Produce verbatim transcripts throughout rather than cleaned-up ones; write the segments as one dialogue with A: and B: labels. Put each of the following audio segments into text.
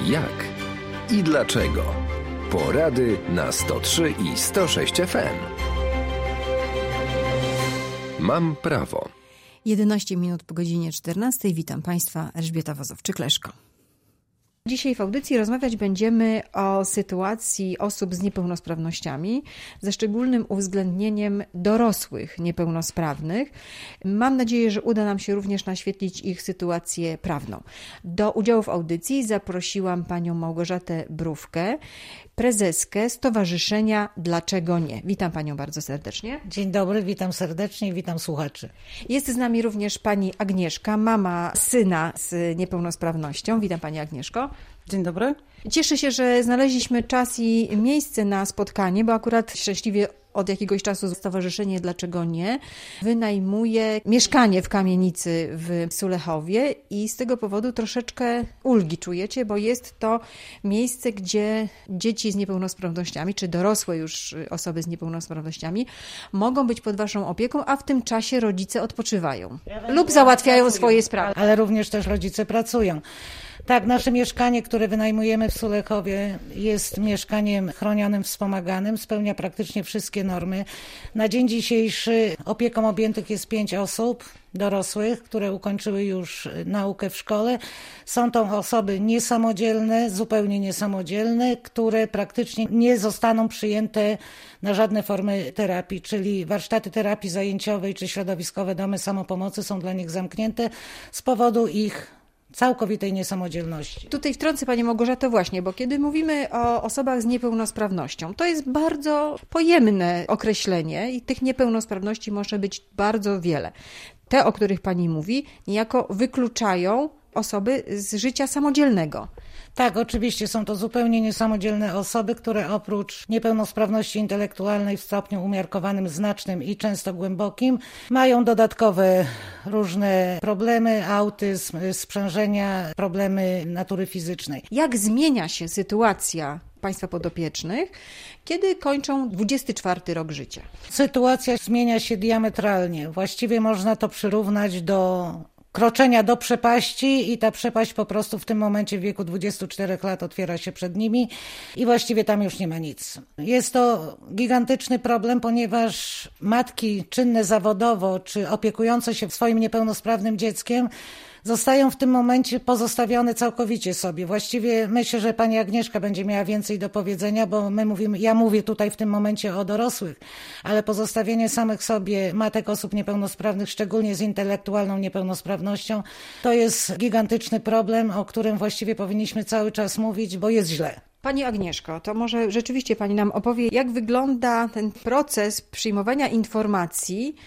A: Jak i dlaczego? Porady na sto trzy i sto sześć F M. Mam prawo.
B: jedenaście minut po godzinie czternastej. Witam Państwa, Elżbieta Wozowczyk-Leszko. Dzisiaj w audycji rozmawiać będziemy o sytuacji osób z niepełnosprawnościami, ze szczególnym uwzględnieniem dorosłych niepełnosprawnych. Mam nadzieję, że uda nam się również naświetlić ich sytuację prawną. Do udziału w audycji zaprosiłam panią Małgorzatę Brówkę, prezeskę Stowarzyszenia Dlaczego Nie. Witam panią bardzo serdecznie.
C: Dzień dobry, witam serdecznie i witam słuchaczy.
B: Jest z nami również pani Agnieszka, mama syna z niepełnosprawnością. Witam pani Agnieszko.
D: Dzień dobry.
B: Cieszę się, że znaleźliśmy czas i miejsce na spotkanie, bo akurat szczęśliwie od jakiegoś czasu Stowarzyszenie Dlaczego Nie wynajmuje mieszkanie w kamienicy w Sulechowie i z tego powodu troszeczkę ulgi czujecie, bo jest to miejsce, gdzie dzieci z niepełnosprawnościami, czy dorosłe już osoby z niepełnosprawnościami mogą być pod waszą opieką, a w tym czasie rodzice odpoczywają lub załatwiają swoje sprawy.
C: Ale również też rodzice pracują. Tak, nasze mieszkanie, które wynajmujemy w Sulechowie, jest mieszkaniem chronionym, wspomaganym, spełnia praktycznie wszystkie normy. Na dzień dzisiejszy opieką objętych jest pięć osób dorosłych, które ukończyły już naukę w szkole. Są to osoby niesamodzielne, zupełnie niesamodzielne, które praktycznie nie zostaną przyjęte na żadne formy terapii, czyli warsztaty terapii zajęciowej czy środowiskowe domy samopomocy są dla nich zamknięte z powodu ich całkowitej niesamodzielności.
B: Tutaj wtrącę Pani Małgorzato właśnie, bo kiedy mówimy o osobach z niepełnosprawnością, to jest bardzo pojemne określenie i tych niepełnosprawności może być bardzo wiele. Te, o których Pani mówi, niejako wykluczają osoby z życia samodzielnego.
C: Tak, oczywiście są to zupełnie niesamodzielne osoby, które oprócz niepełnosprawności intelektualnej w stopniu umiarkowanym, znacznym i często głębokim mają dodatkowe różne problemy, autyzm, sprzężenia, problemy natury fizycznej.
B: Jak zmienia się sytuacja Państwa podopiecznych, kiedy kończą dwudziesty czwarty rok życia?
C: Sytuacja zmienia się diametralnie. Właściwie można to przyrównać do kroczenia do przepaści i ta przepaść po prostu w tym momencie w wieku dwudziestu czterech lat otwiera się przed nimi i właściwie tam już nie ma nic. Jest to gigantyczny problem, ponieważ matki czynne zawodowo czy opiekujące się swoim niepełnosprawnym dzieckiem zostają w tym momencie pozostawione całkowicie sobie. Właściwie myślę, że pani Agnieszka będzie miała więcej do powiedzenia, bo my mówimy, ja mówię tutaj w tym momencie o dorosłych, ale pozostawienie samych sobie matek osób niepełnosprawnych, szczególnie z intelektualną niepełnosprawnością, to jest gigantyczny problem, o którym właściwie powinniśmy cały czas mówić, bo jest źle.
B: Pani Agnieszko, to może rzeczywiście Pani nam opowie, jak wygląda ten proces przyjmowania informacji,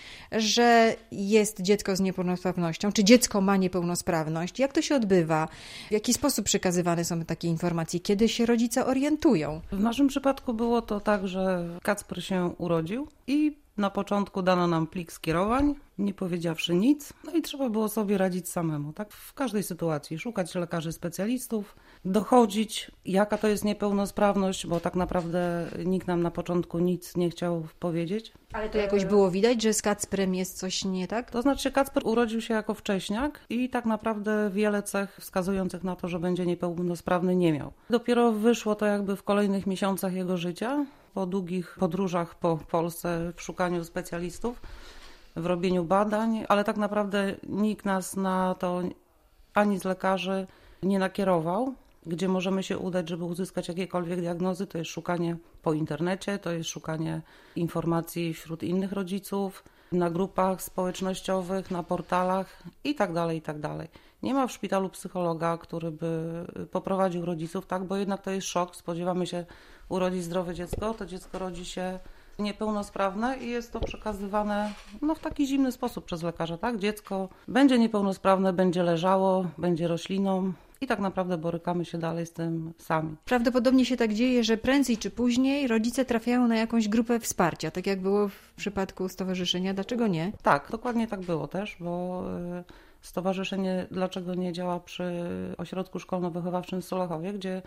B: że jest dziecko z niepełnosprawnością, czy dziecko ma niepełnosprawność, jak to się odbywa, w jaki sposób przekazywane są takie informacje, kiedy się rodzice orientują?
D: W naszym przypadku było to tak, że Kacper się urodził i na początku dano nam plik skierowań, nie powiedziawszy nic, no i trzeba było sobie radzić samemu, tak? W każdej sytuacji, szukać lekarzy specjalistów, dochodzić, jaka to jest niepełnosprawność, bo tak naprawdę nikt nam na początku nic nie chciał powiedzieć.
B: Ale to jakoś było widać, że z Kacprem jest coś nie tak?
D: To znaczy Kacper urodził się jako wcześniak i tak naprawdę wiele cech wskazujących na to, że będzie niepełnosprawny nie miał. Dopiero wyszło to jakby w kolejnych miesiącach jego życia, po długich podróżach po Polsce w szukaniu specjalistów, w robieniu badań, ale tak naprawdę nikt nas na to ani z lekarzy nie nakierował. Gdzie możemy się udać, żeby uzyskać jakiekolwiek diagnozy, to jest szukanie po internecie, to jest szukanie informacji wśród innych rodziców, na grupach społecznościowych, na portalach i tak dalej, i tak dalej. Nie ma w szpitalu psychologa, który by poprowadził rodziców, tak, bo jednak to jest szok. Spodziewamy się urodzić zdrowe dziecko, to dziecko rodzi się niepełnosprawne i jest to przekazywane no, w taki zimny sposób przez lekarza, tak? Dziecko będzie niepełnosprawne, będzie leżało, będzie rośliną. I tak naprawdę borykamy się dalej z tym sami.
B: Prawdopodobnie się tak dzieje, że prędzej czy później rodzice trafiają na jakąś grupę wsparcia, tak jak było w przypadku stowarzyszenia Dlaczego Nie?
D: Tak, dokładnie tak było też, bo stowarzyszenie Dlaczego Nie działa przy ośrodku szkolno-wychowawczym w Sulechowie, gdzie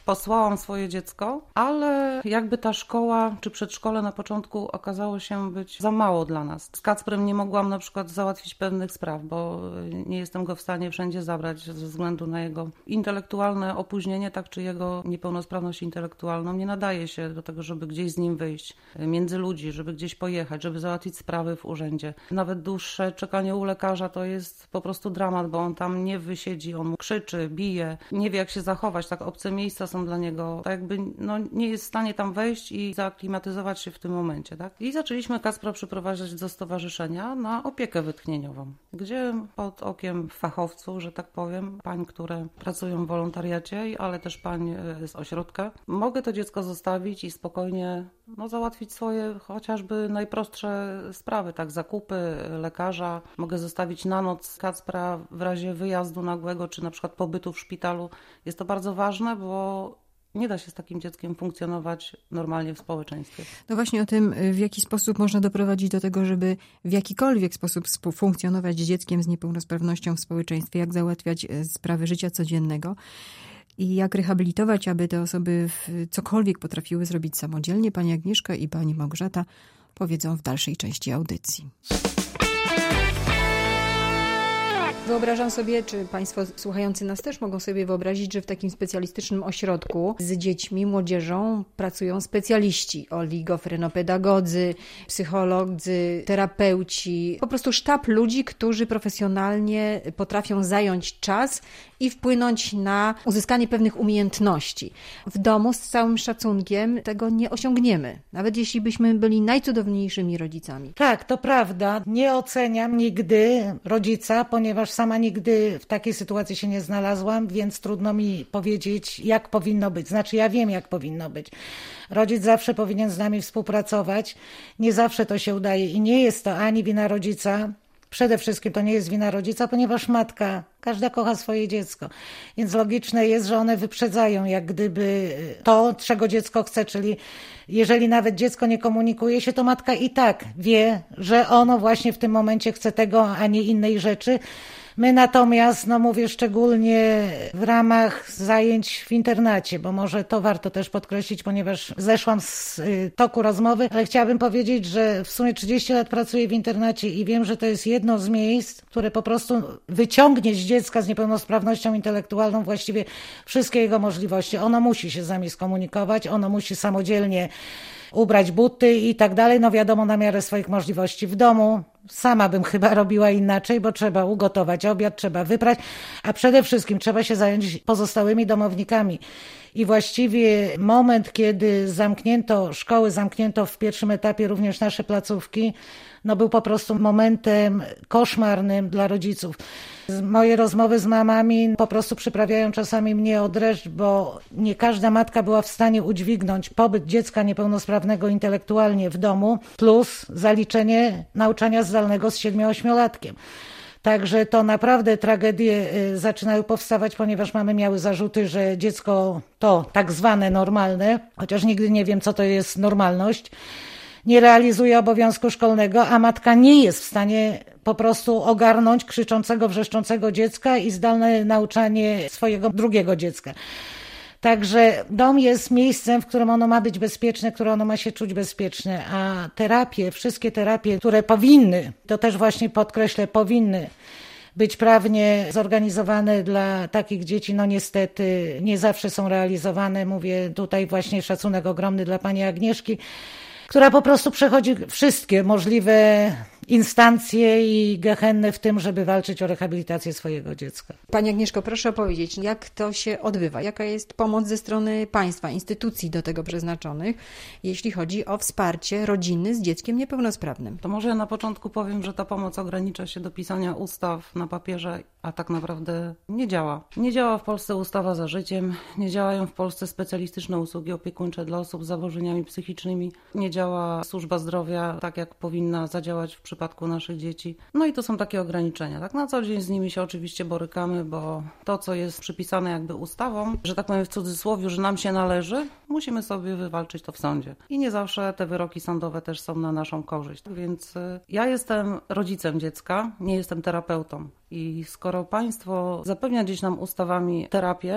D: posłałam swoje dziecko, ale jakby ta szkoła czy przedszkole na początku okazało się być za mało dla nas. Z Kacprem nie mogłam na przykład załatwić pewnych spraw, bo nie jestem go w stanie wszędzie zabrać ze względu na jego intelektualne opóźnienie, tak czy jego niepełnosprawność intelektualną. Nie nadaje się do tego, żeby gdzieś z nim wyjść między ludzi, żeby gdzieś pojechać, żeby załatwić sprawy w urzędzie. Nawet dłuższe czekanie u lekarza to jest po prostu dramat, bo on tam nie wysiedzi, on mu krzyczy, bije, nie wie jak się zachować, tak obce miejsca są dla niego, tak jakby no, nie jest w stanie tam wejść i zaaklimatyzować się w tym momencie. Tak? I zaczęliśmy Kacpra przyprowadzać do stowarzyszenia na opiekę wytchnieniową, gdzie pod okiem fachowców, że tak powiem, pań, które pracują w wolontariacie, ale też pań z ośrodka, mogę to dziecko zostawić i spokojnie no, załatwić swoje chociażby najprostsze sprawy, tak, zakupy, lekarza. Mogę zostawić na noc Kacpra w razie wyjazdu nagłego, czy na przykład pobytu w szpitalu. Jest to bardzo ważne, bo nie da się z takim dzieckiem funkcjonować normalnie w społeczeństwie.
B: No właśnie o tym, w jaki sposób można doprowadzić do tego, żeby w jakikolwiek sposób funkcjonować z dzieckiem z niepełnosprawnością w społeczeństwie, jak załatwiać sprawy życia codziennego i jak rehabilitować, aby te osoby cokolwiek potrafiły zrobić samodzielnie. Pani Agnieszka i pani Małgorzata powiedzą w dalszej części audycji. Wyobrażam sobie, czy Państwo słuchający nas też mogą sobie wyobrazić, że w takim specjalistycznym ośrodku z dziećmi, młodzieżą pracują specjaliści, oligofrenopedagodzy, psycholodzy, terapeuci, po prostu sztab ludzi, którzy profesjonalnie potrafią zająć czas i wpłynąć na uzyskanie pewnych umiejętności. W domu z całym szacunkiem tego nie osiągniemy, nawet jeśli byśmy byli najcudowniejszymi rodzicami.
C: Tak, to prawda. Nie oceniam nigdy rodzica, ponieważ sama nigdy w takiej sytuacji się nie znalazłam, więc trudno mi powiedzieć, jak powinno być. Znaczy ja wiem, jak powinno być. Rodzic zawsze powinien z nami współpracować. Nie zawsze to się udaje i nie jest to ani wina rodzica. Przede wszystkim to nie jest wina rodzica, ponieważ matka, każda kocha swoje dziecko. Więc logiczne jest, że one wyprzedzają jak gdyby to, czego dziecko chce, czyli jeżeli nawet dziecko nie komunikuje się, to matka i tak wie, że ono właśnie w tym momencie chce tego, a nie innej rzeczy. My natomiast, no mówię szczególnie w ramach zajęć w internacie, bo może to warto też podkreślić, ponieważ zeszłam z toku rozmowy, ale chciałabym powiedzieć, że w sumie trzydzieści lat pracuję w internacie i wiem, że to jest jedno z miejsc, które po prostu wyciągnie z dziecka z niepełnosprawnością intelektualną właściwie wszystkie jego możliwości. Ono musi się z nami skomunikować, ono musi samodzielnie ubrać buty i tak dalej, no wiadomo, na miarę swoich możliwości. W domu sama bym chyba robiła inaczej, bo trzeba ugotować obiad, trzeba wyprać, a przede wszystkim trzeba się zająć pozostałymi domownikami. I właściwie moment, kiedy zamknięto szkoły, zamknięto w pierwszym etapie również nasze placówki, no był po prostu momentem koszmarnym dla rodziców. Moje rozmowy z mamami po prostu przyprawiają czasami mnie o dreszcz, bo nie każda matka była w stanie udźwignąć pobyt dziecka niepełnosprawnego intelektualnie w domu plus zaliczenie nauczania zdalnego z siedmiu-ośmiolatkiem. Także to naprawdę tragedie zaczynają powstawać, ponieważ mamy miały zarzuty, że dziecko to tak zwane normalne, chociaż nigdy nie wiem, co to jest normalność, nie realizuje obowiązku szkolnego, a matka nie jest w stanie po prostu ogarnąć krzyczącego, wrzeszczącego dziecka i zdalne nauczanie swojego drugiego dziecka. Także dom jest miejscem, w którym ono ma być bezpieczne, które ono ma się czuć bezpieczne, a terapie, wszystkie terapie, które powinny, to też właśnie podkreślę, powinny być prawnie zorganizowane dla takich dzieci, no niestety nie zawsze są realizowane. Mówię tutaj właśnie szacunek ogromny dla pani Agnieszki, która po prostu przechodzi wszystkie możliwe instancje i gehennę w tym, żeby walczyć o rehabilitację swojego dziecka.
B: Pani Agnieszko, proszę opowiedzieć, jak to się odbywa? Jaka jest pomoc ze strony państwa, instytucji do tego przeznaczonych, jeśli chodzi o wsparcie rodziny z dzieckiem niepełnosprawnym?
D: To może ja na początku powiem, że ta pomoc ogranicza się do pisania ustaw na papierze, a tak naprawdę nie działa. Nie działa w Polsce ustawa za życiem, nie działają w Polsce specjalistyczne usługi opiekuńcze dla osób z zaburzeniami psychicznymi, nie działa służba zdrowia tak, jak powinna zadziałać w przypadku naszych dzieci. No i to są takie ograniczenia. Tak na co dzień z nimi się oczywiście borykamy, bo to, co jest przypisane jakby ustawą, że tak powiem w cudzysłowie, że nam się należy, musimy sobie wywalczyć to w sądzie. I nie zawsze te wyroki sądowe też są na naszą korzyść. Więc ja jestem rodzicem dziecka, nie jestem terapeutą. I skoro państwo zapewnia gdzieś nam ustawami terapię,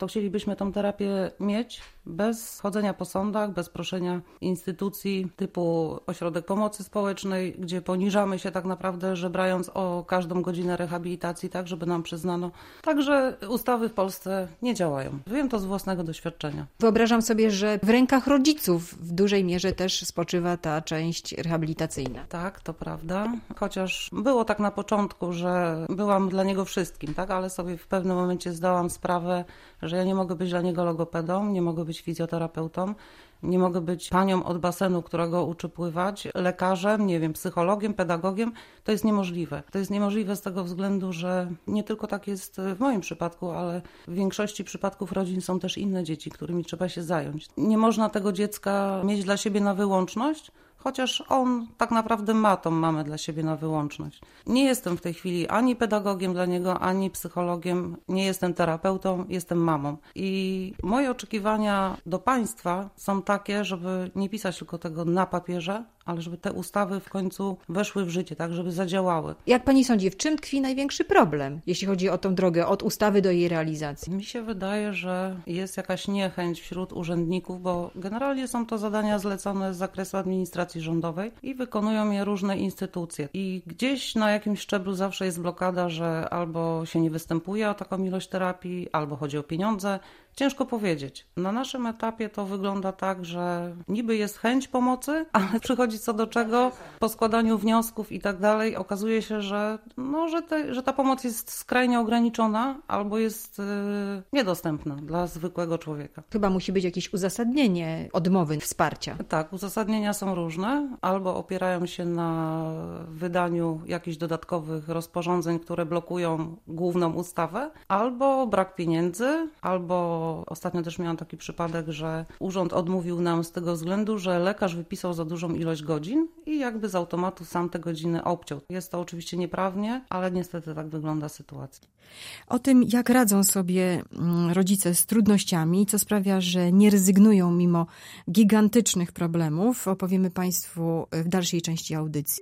D: to chcielibyśmy tą terapię mieć bez chodzenia po sądach, bez proszenia instytucji typu Ośrodek Pomocy Społecznej, gdzie poniżamy się tak naprawdę, żebrając o każdą godzinę rehabilitacji, tak, żeby nam przyznano. Także ustawy w Polsce nie działają. Wiem to z własnego doświadczenia.
B: Wyobrażam sobie, że w rękach rodziców w dużej mierze też spoczywa ta część rehabilitacyjna.
D: Tak, to prawda. Chociaż było tak na początku, że byłam dla niego wszystkim, tak, ale sobie w pewnym momencie zdałam sprawę, że ja nie mogę być dla niego logopedą, nie mogę być fizjoterapeutą, nie mogę być panią od basenu, która go uczy pływać, lekarzem, nie wiem, psychologiem, pedagogiem. To jest niemożliwe. To jest niemożliwe z tego względu, że nie tylko tak jest w moim przypadku, ale w większości przypadków rodzin są też inne dzieci, którymi trzeba się zająć. Nie można tego dziecka mieć dla siebie na wyłączność, chociaż on tak naprawdę ma tą mamę dla siebie na wyłączność. Nie jestem w tej chwili ani pedagogiem dla niego, ani psychologiem, nie jestem terapeutą, jestem mamą. I moje oczekiwania do państwa są takie, żeby nie pisać tylko tego na papierze, ale żeby te ustawy w końcu weszły w życie, tak, żeby zadziałały.
B: Jak pani sądzi, w czym tkwi największy problem, jeśli chodzi o tą drogę od ustawy do jej realizacji?
D: Mi się wydaje, że jest jakaś niechęć wśród urzędników, bo generalnie są to zadania zlecone z zakresu administracji rządowej i wykonują je różne instytucje. I gdzieś na jakimś szczeblu zawsze jest blokada, że albo się nie występuje o taką ilość terapii, albo chodzi o pieniądze. Ciężko powiedzieć. Na naszym etapie to wygląda tak, że niby jest chęć pomocy, ale przychodzi co do czego, po składaniu wniosków i tak dalej, okazuje się, że, no, że, te, że ta pomoc jest skrajnie ograniczona albo jest yy, niedostępna dla zwykłego człowieka.
B: Chyba musi być jakieś uzasadnienie odmowy wsparcia.
D: Tak, uzasadnienia są różne, albo opierają się na wydaniu jakichś dodatkowych rozporządzeń, które blokują główną ustawę, albo brak pieniędzy, albo ostatnio też miałam taki przypadek, że urząd odmówił nam z tego względu, że lekarz wypisał za dużą ilość godzin i jakby z automatu sam te godziny obciął. Jest to oczywiście nieprawnie, ale niestety tak wygląda sytuacja.
B: O tym, jak radzą sobie rodzice z trudnościami, co sprawia, że nie rezygnują mimo gigantycznych problemów, opowiemy Państwu w dalszej części audycji.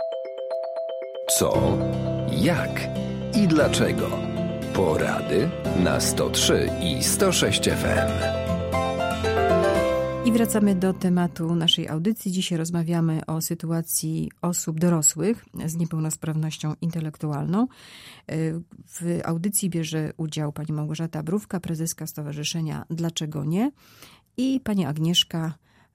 A: Co, jak i dlaczego? Porady na sto trzy i sto sześć F M.
B: I wracamy do tematu naszej audycji. Dzisiaj rozmawiamy o sytuacji osób dorosłych z niepełnosprawnością intelektualną. W audycji bierze udział pani Małgorzata Brówka, prezeska Stowarzyszenia Dlaczego Nie? I pani Agnieszka,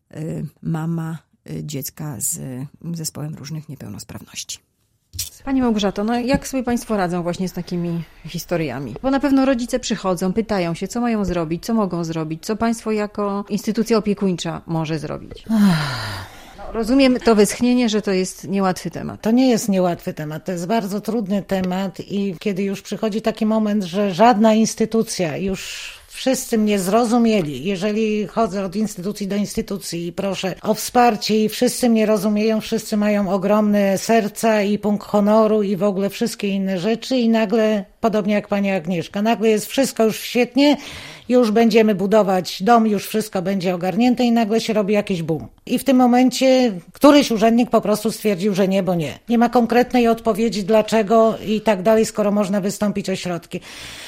B: mama dziecka z zespołem różnych niepełnosprawności. Pani Małgorzato, no jak sobie Państwo radzą właśnie z takimi historiami? Bo na pewno rodzice przychodzą, pytają się, co mają zrobić, co mogą zrobić, co Państwo jako instytucja opiekuńcza może zrobić. No, rozumiem to westchnienie, że to jest niełatwy temat.
C: To nie jest niełatwy temat, to jest bardzo trudny temat i kiedy już przychodzi taki moment, że żadna instytucja już... Wszyscy mnie zrozumieli. Jeżeli chodzę od instytucji do instytucji i proszę o wsparcie i wszyscy mnie rozumieją, wszyscy mają ogromne serca i punkt honoru i w ogóle wszystkie inne rzeczy i nagle, podobnie jak pani Agnieszka, nagle jest wszystko już świetnie, już będziemy budować dom, już wszystko będzie ogarnięte i nagle się robi jakiś boom. I w tym momencie któryś urzędnik po prostu stwierdził, że nie, bo nie. Nie ma konkretnej odpowiedzi dlaczego i tak dalej, skoro można wystąpić o środki.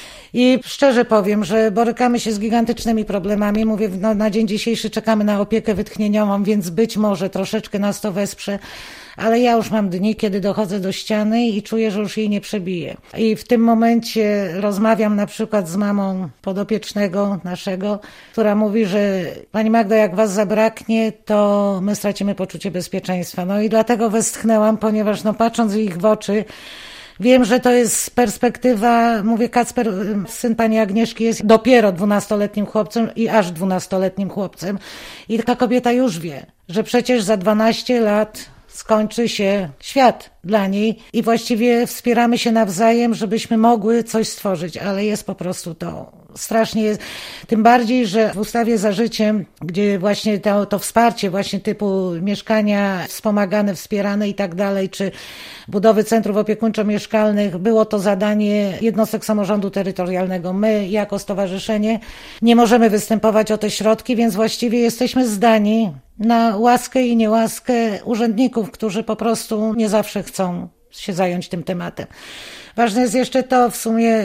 C: I szczerze powiem, że borykamy się z gigantycznymi problemami. Mówię, no, na dzień dzisiejszy czekamy na opiekę wytchnieniową, więc być może troszeczkę nas to wesprze. Ale ja już mam dni, kiedy dochodzę do ściany i czuję, że już jej nie przebiję. I w tym momencie rozmawiam na przykład z mamą podopiecznego naszego, która mówi, że pani Magdo, jak was zabraknie, to my stracimy poczucie bezpieczeństwa. No i dlatego westchnęłam, ponieważ no patrząc ich w oczy, wiem, że to jest perspektywa, mówię, Kacper, syn pani Agnieszki jest dopiero dwunastoletnim chłopcem i aż dwunastoletnim chłopcem. I taka kobieta już wie, że przecież za dwanaście lat skończy się świat dla niej i właściwie wspieramy się nawzajem, żebyśmy mogły coś stworzyć, ale jest po prostu to strasznie jest. Tym bardziej, że w ustawie Za Życiem, gdzie właśnie to, to wsparcie właśnie typu mieszkania wspomagane, wspierane i tak dalej, czy budowy centrów opiekuńczo-mieszkalnych, było to zadanie jednostek samorządu terytorialnego. My jako stowarzyszenie nie możemy występować o te środki, więc właściwie jesteśmy zdani na łaskę i niełaskę urzędników, którzy po prostu nie zawsze chcą się zająć tym tematem. Ważne jest jeszcze to w sumie,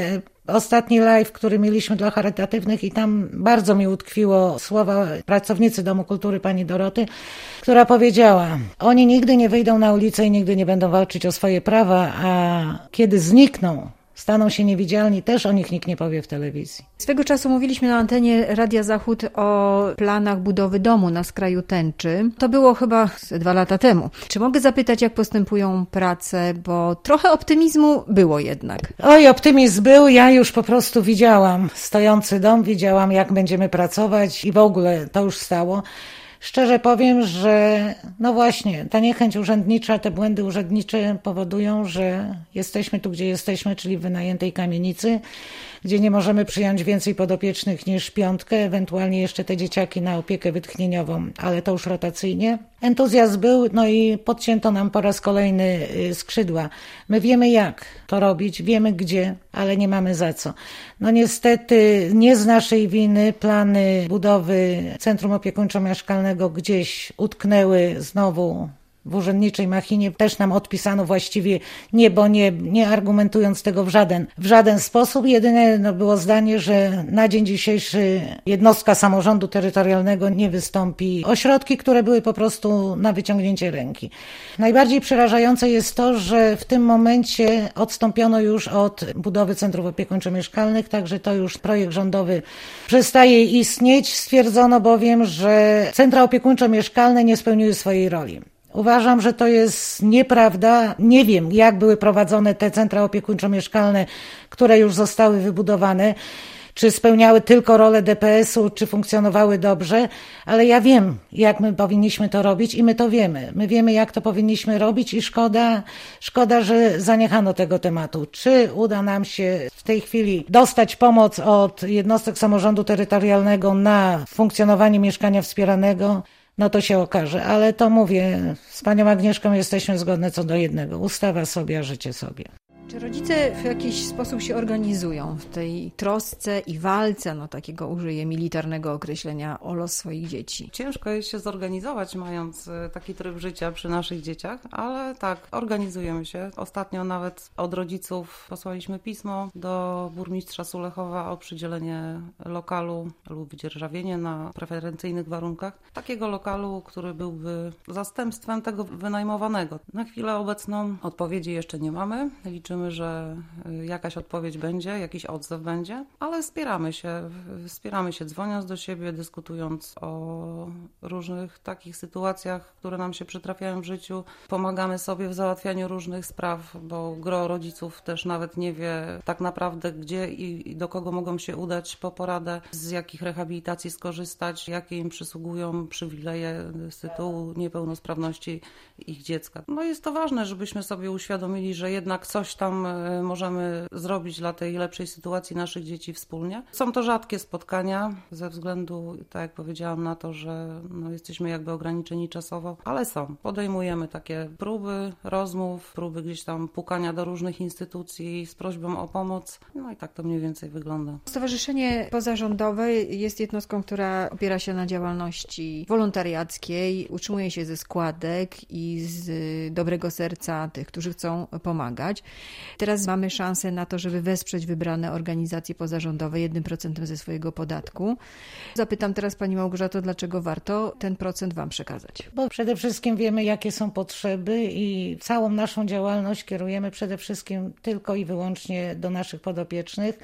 C: Ostatni live, który mieliśmy dla charytatywnych i tam bardzo mi utkwiło słowa pracownicy Domu Kultury pani Doroty, która powiedziała: oni nigdy nie wyjdą na ulicę i nigdy nie będą walczyć o swoje prawa, a kiedy znikną, staną się niewidzialni, też o nich nikt nie powie w telewizji.
B: Swego czasu mówiliśmy na antenie Radia Zachód o planach budowy domu na skraju tęczy. To było chyba dwa lata temu. Czy mogę zapytać, jak postępują prace, bo trochę optymizmu było jednak.
C: Oj, optymizm był, ja już po prostu widziałam stojący dom, widziałam, jak będziemy pracować i w ogóle to już stało. Szczerze powiem, że no właśnie, ta niechęć urzędnicza, te błędy urzędnicze powodują, że jesteśmy tu, gdzie jesteśmy, czyli w wynajętej kamienicy, gdzie nie możemy przyjąć więcej podopiecznych niż piątkę, ewentualnie jeszcze te dzieciaki na opiekę wytchnieniową, ale to już rotacyjnie. Entuzjazm był, no i podcięto nam po raz kolejny skrzydła. My wiemy, jak to robić, wiemy gdzie, ale nie mamy za co. No niestety nie z naszej winy plany budowy Centrum Opiekuńczo-Mieszkalnego gdzieś utknęły znowu w urzędniczej machinie. Też nam odpisano właściwie nie, bo nie, nie argumentując tego w żaden, w żaden sposób. Jedyne no, było zdanie, że na dzień dzisiejszy jednostka samorządu terytorialnego nie wystąpi. Ośrodki, które były po prostu na wyciągnięcie ręki. Najbardziej przerażające jest to, że w tym momencie odstąpiono już od budowy centrów opiekuńczo-mieszkalnych, także to już projekt rządowy przestaje istnieć. Stwierdzono bowiem, że centra opiekuńczo-mieszkalne nie spełniły swojej roli. Uważam, że to jest nieprawda. Nie wiem, jak były prowadzone te centra opiekuńczo-mieszkalne, które już zostały wybudowane, czy spełniały tylko rolę D P S-u, czy funkcjonowały dobrze, ale ja wiem, jak my powinniśmy to robić i my to wiemy. My wiemy, jak to powinniśmy robić i szkoda, szkoda, że zaniechano tego tematu. Czy uda nam się w tej chwili dostać pomoc od jednostek samorządu terytorialnego na funkcjonowanie mieszkania wspieranego? No to się okaże, ale to mówię, z panią Agnieszką jesteśmy zgodne co do jednego. Ustawa sobie, a życie sobie.
B: Czy rodzice w jakiś sposób się organizują w tej trosce i walce, no takiego użyję militarnego określenia, o los swoich dzieci?
D: Ciężko jest się zorganizować, mając taki tryb życia przy naszych dzieciach, ale tak, organizujemy się. Ostatnio nawet od rodziców posłaliśmy pismo do burmistrza Sulechowa o przydzielenie lokalu lub wydzierżawienie na preferencyjnych warunkach takiego lokalu, który byłby zastępstwem tego wynajmowanego. Na chwilę obecną odpowiedzi jeszcze nie mamy. Liczymy, że jakaś odpowiedź będzie, jakiś odzew będzie, ale wspieramy się, wspieramy się dzwoniąc do siebie, dyskutując o różnych takich sytuacjach, które nam się przytrafiają w życiu. Pomagamy sobie w załatwianiu różnych spraw, bo gro rodziców też nawet nie wie tak naprawdę, gdzie i do kogo mogą się udać po poradę, z jakich rehabilitacji skorzystać, jakie im przysługują przywileje z tytułu niepełnosprawności ich dziecka. No jest to ważne, żebyśmy sobie uświadomili, że jednak coś tam możemy zrobić dla tej lepszej sytuacji naszych dzieci wspólnie. Są to rzadkie spotkania ze względu, tak jak powiedziałam, na to, że no, jesteśmy jakby ograniczeni czasowo, ale są. Podejmujemy takie próby rozmów, próby gdzieś tam pukania do różnych instytucji z prośbą o pomoc. No i tak to mniej więcej wygląda.
B: Stowarzyszenie pozarządowe jest jednostką, która opiera się na działalności wolontariackiej, utrzymuje się ze składek i z dobrego serca tych, którzy chcą pomagać. Teraz mamy szansę na to, żeby wesprzeć wybrane organizacje pozarządowe jednym procentem ze swojego podatku. Zapytam teraz pani Małgorzato, dlaczego warto ten procent wam przekazać?
C: Bo przede wszystkim wiemy, jakie są potrzeby i całą naszą działalność kierujemy przede wszystkim tylko i wyłącznie do naszych podopiecznych,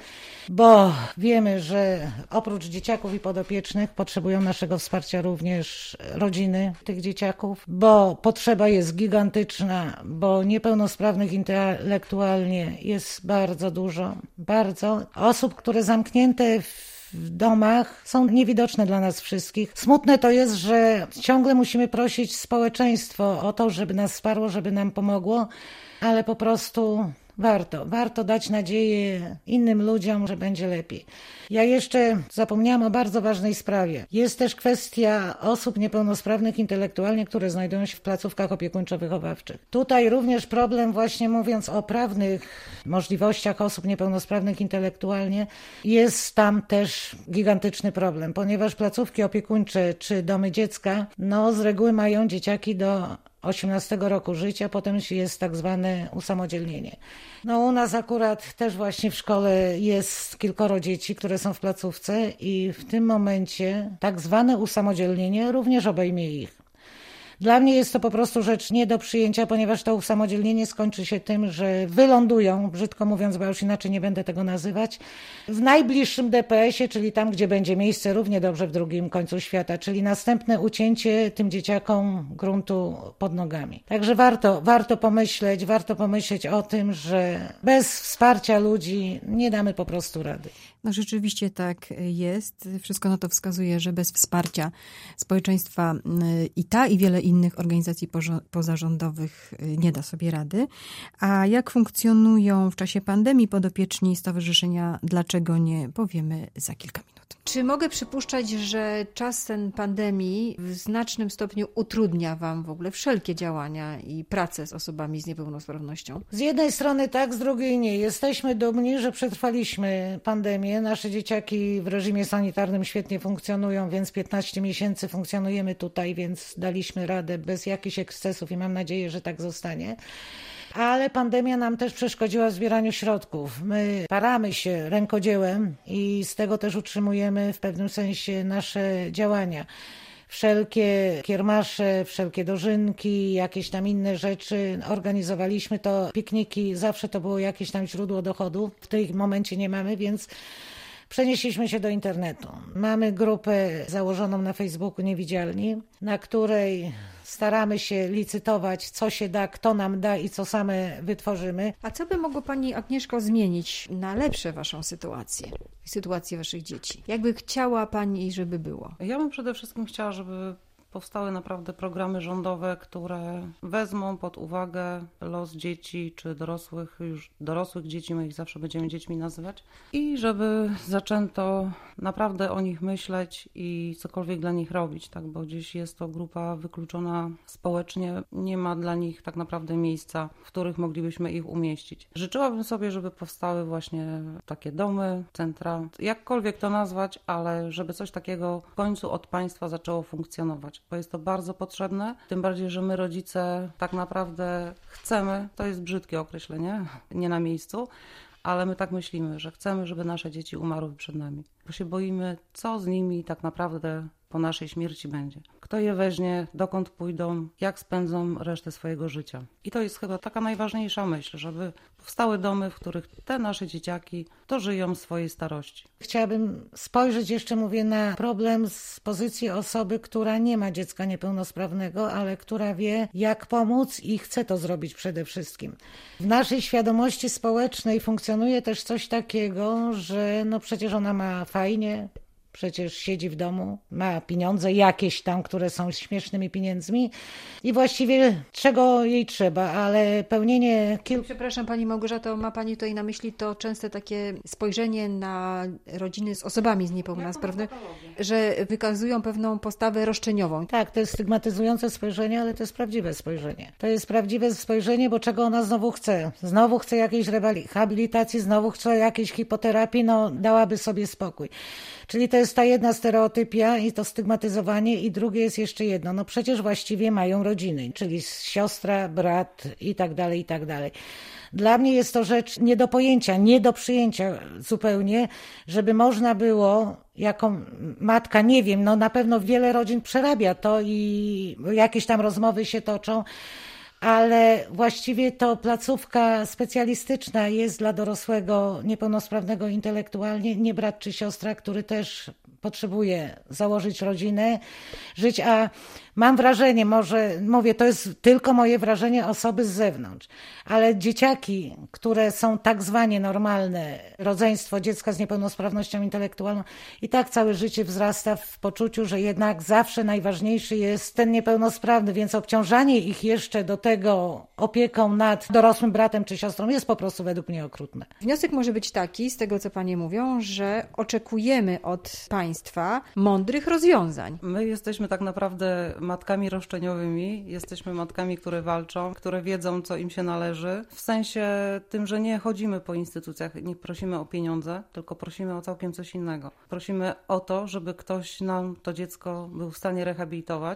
C: bo wiemy, że oprócz dzieciaków i podopiecznych potrzebują naszego wsparcia również rodziny tych dzieciaków, bo potrzeba jest gigantyczna, bo niepełnosprawnych intelektualnie jest bardzo dużo, bardzo. Osób, które zamknięte w domach są niewidoczne dla nas wszystkich. Smutne to jest, że ciągle musimy prosić społeczeństwo o to, żeby nas wsparło, żeby nam pomogło, ale po prostu warto, warto dać nadzieję innym ludziom, że będzie lepiej. Ja jeszcze zapomniałam o bardzo ważnej sprawie. Jest też kwestia osób niepełnosprawnych intelektualnie, które znajdują się w placówkach opiekuńczo-wychowawczych. Tutaj również problem, właśnie mówiąc o prawnych możliwościach osób niepełnosprawnych intelektualnie, jest tam też gigantyczny problem, ponieważ placówki opiekuńcze czy domy dziecka, no z reguły mają dzieciaki do osiemnastego roku życia, potem jest tak zwane usamodzielnienie. No u nas akurat też właśnie w szkole jest kilkoro dzieci, które są w placówce i w tym momencie tak zwane usamodzielnienie również obejmie ich. Dla mnie jest to po prostu rzecz nie do przyjęcia, ponieważ to usamodzielnienie skończy się tym, że wylądują, brzydko mówiąc, bo już inaczej nie będę tego nazywać, w najbliższym D P S ie, czyli tam, gdzie będzie miejsce równie dobrze w drugim końcu świata, czyli następne ucięcie tym dzieciakom gruntu pod nogami. Także warto, warto pomyśleć, warto pomyśleć o tym, że bez wsparcia ludzi nie damy po prostu rady.
B: No rzeczywiście tak jest. Wszystko na to wskazuje, że bez wsparcia społeczeństwa i ta, i wiele innych organizacji pozarządowych nie da sobie rady. A jak funkcjonują w czasie pandemii podopieczni Stowarzyszenia Dlaczego Nie, powiemy za kilka minut. Czy mogę przypuszczać, że czas ten pandemii w znacznym stopniu utrudnia wam w ogóle wszelkie działania i pracę z osobami z niepełnosprawnością?
C: Z jednej strony tak, z drugiej nie. Jesteśmy dumni, że przetrwaliśmy pandemię. Nasze dzieciaki w reżimie sanitarnym świetnie funkcjonują, więc piętnaście miesięcy funkcjonujemy tutaj, więc daliśmy radę bez jakichś ekscesów i mam nadzieję, że tak zostanie. Ale pandemia nam też przeszkodziła w zbieraniu środków. My paramy się rękodziełem i z tego też utrzymujemy w pewnym sensie nasze działania. Wszelkie kiermasze, wszelkie dożynki, jakieś tam inne rzeczy organizowaliśmy, to pikniki, zawsze to było jakieś tam źródło dochodu. W tym momencie nie mamy, więc przenieśliśmy się do internetu. Mamy grupę założoną na Facebooku Niewidzialni, na której staramy się licytować, co się da, kto nam da i co same wytworzymy.
B: A co by mogło Pani Agnieszko zmienić na lepsze waszą sytuację, sytuację waszych dzieci? Jakby chciała Pani, żeby było?
D: Ja bym przede wszystkim chciała, żeby powstały naprawdę programy rządowe, które wezmą pod uwagę los dzieci czy dorosłych, już dorosłych dzieci, my ich zawsze będziemy dziećmi nazywać, i żeby zaczęto naprawdę o nich myśleć i cokolwiek dla nich robić, tak, bo gdzieś jest to grupa wykluczona społecznie, nie ma dla nich tak naprawdę miejsca, w których moglibyśmy ich umieścić. Życzyłabym sobie, żeby powstały właśnie takie domy, centra, jakkolwiek to nazwać, ale żeby coś takiego w końcu od państwa zaczęło funkcjonować, bo jest to bardzo potrzebne, tym bardziej, że my rodzice tak naprawdę chcemy, to jest brzydkie określenie, nie na miejscu, ale my tak myślimy, że chcemy, żeby nasze dzieci umarły przed nami, bo się boimy, co z nimi tak naprawdę po naszej śmierci będzie. Kto je weźmie, dokąd pójdą, jak spędzą resztę swojego życia. I to jest chyba taka najważniejsza myśl, żeby powstały domy, w których te nasze dzieciaki dożyją swojej starości.
C: Chciałabym spojrzeć jeszcze, mówię, na problem z pozycji osoby, która nie ma dziecka niepełnosprawnego, ale która wie, jak pomóc i chce to zrobić przede wszystkim. W naszej świadomości społecznej funkcjonuje też coś takiego, że no przecież ona ma fajnie, przecież siedzi w domu, ma pieniądze jakieś tam, które są śmiesznymi pieniędzmi i właściwie czego jej trzeba, ale pełnienie kilku...
B: Przepraszam Pani Małgorzato, ma Pani tutaj na myśli to częste takie spojrzenie na rodziny z osobami z niepełnosprawnością, że wykazują pewną postawę roszczeniową.
C: Tak, to jest stygmatyzujące spojrzenie, ale to jest prawdziwe spojrzenie. To jest prawdziwe spojrzenie, bo czego ona znowu chce? Znowu chce jakiejś rehabilitacji, znowu chce jakiejś hipoterapii, no dałaby sobie spokój. Czyli to jest ta jedna stereotypia i to stygmatyzowanie i drugie jest jeszcze jedno. No przecież właściwie mają rodziny, czyli siostra, brat i tak dalej, i tak dalej. Dla mnie jest to rzecz nie do pojęcia, nie do przyjęcia zupełnie, żeby można było jako matka, nie wiem, no na pewno wiele rodzin przerabia to i jakieś tam rozmowy się toczą, ale właściwie to placówka specjalistyczna jest dla dorosłego niepełnosprawnego intelektualnie, nie brat czy siostra, który też potrzebuje założyć rodzinę, żyć, a mam wrażenie, może mówię, to jest tylko moje wrażenie osoby z zewnątrz, ale dzieciaki, które są tak zwanie normalne, rodzeństwo dziecka z niepełnosprawnością intelektualną, i tak całe życie wzrasta w poczuciu, że jednak zawsze najważniejszy jest ten niepełnosprawny, więc obciążanie ich jeszcze do tego opieką nad dorosłym bratem czy siostrą jest po prostu według mnie okrutne.
B: Wniosek może być taki, z tego co Panie mówią, że oczekujemy od państwa mądrych rozwiązań.
D: My jesteśmy tak naprawdę matkami roszczeniowymi, jesteśmy matkami, które walczą, które wiedzą, co im się należy. W sensie tym, że nie chodzimy po instytucjach, nie prosimy o pieniądze, tylko prosimy o całkiem coś innego. Prosimy o to, żeby ktoś nam to dziecko był w stanie rehabilitować,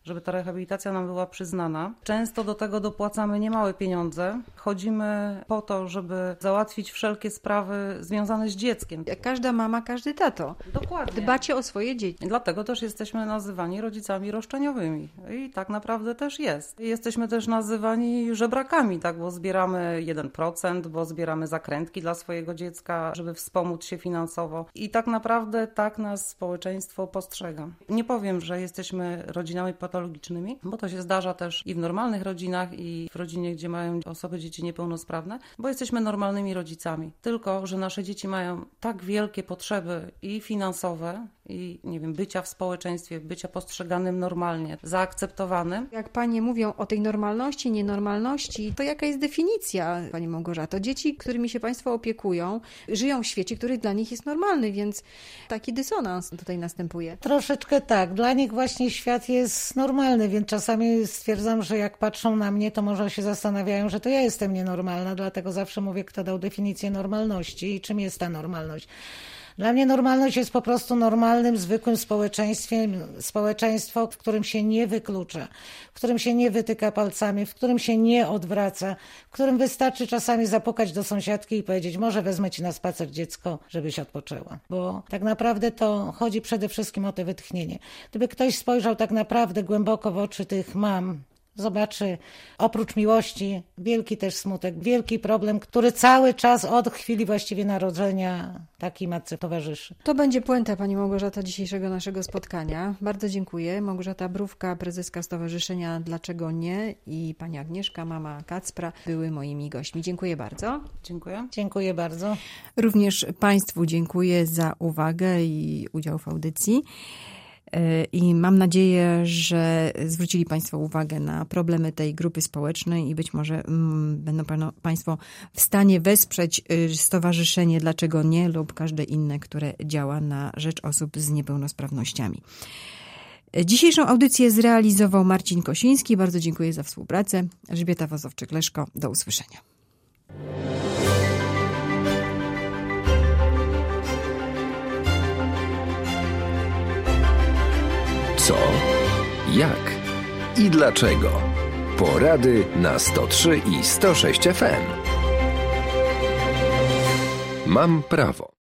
D: żeby ta rehabilitacja nam była przyznana. Często do tego dopłacamy niemałe pieniądze. Chodzimy po to, żeby załatwić wszelkie sprawy związane z dzieckiem.
B: Jak każda mama, każdy tato.
D: Dokładnie.
B: Dbacie o swoje dzieci.
D: Dlatego też jesteśmy nazywani rodzicami roszczeniowymi. I tak naprawdę też jest. Jesteśmy też nazywani żebrakami, tak, bo zbieramy jeden procent, bo zbieramy zakrętki dla swojego dziecka, żeby wspomóc się finansowo. I tak naprawdę tak nas społeczeństwo postrzega. Nie powiem, że jesteśmy rodzinami patologicznymi, bo to się zdarza też i w normalnych rodzinach, i w rodzinie, gdzie mają osoby, dzieci niepełnosprawne, bo jesteśmy normalnymi rodzicami. Tylko że nasze dzieci mają tak wielkie potrzeby i finansowe, i nie wiem, bycia w społeczeństwie, bycia postrzeganym normalnie, zaakceptowanym.
B: Jak panie mówią o tej normalności, nienormalności, to jaka jest definicja, pani Małgorzato? Dzieci, którymi się państwo opiekują, żyją w świecie, który dla nich jest normalny, więc taki dysonans tutaj następuje.
C: Troszeczkę tak. Dla nich właśnie świat jest normalny, więc czasami stwierdzam, że jak patrzą na mnie, to może się zastanawiają, że to ja jestem nienormalna, dlatego zawsze mówię, kto dał definicję normalności i czym jest ta normalność. Dla mnie normalność jest po prostu normalnym, zwykłym społeczeństwem, społeczeństwo, w którym się nie wyklucza, w którym się nie wytyka palcami, w którym się nie odwraca, w którym wystarczy czasami zapukać do sąsiadki i powiedzieć, może wezmę ci na spacer dziecko, żebyś odpoczęła. Bo tak naprawdę to chodzi przede wszystkim o to wytchnienie. Gdyby ktoś spojrzał tak naprawdę głęboko w oczy tych mam, zobaczy oprócz miłości wielki też smutek, wielki problem, który cały czas od chwili właściwie narodzenia takiej matce towarzyszy.
B: To będzie puenta, pani Małgorzata, dzisiejszego naszego spotkania. Bardzo dziękuję. Małgorzata Brówka, prezeska Stowarzyszenia Dlaczego Nie, i pani Agnieszka, mama Kacpra, były moimi gośćmi. Dziękuję bardzo.
D: Dziękuję.
C: Dziękuję bardzo.
B: Również państwu dziękuję za uwagę i udział w audycji. I mam nadzieję, że zwrócili państwo uwagę na problemy tej grupy społecznej i być może mm, będą państwo w stanie wesprzeć Stowarzyszenie Dlaczego Nie lub każde inne, które działa na rzecz osób z niepełnosprawnościami. Dzisiejszą audycję zrealizował Marcin Kosiński. Bardzo dziękuję za współpracę. Elżbieta Wozowczyk-Leszko. Do usłyszenia.
A: Co, jak i dlaczego? Porady na sto trzy i sto sześć F M. Mam prawo.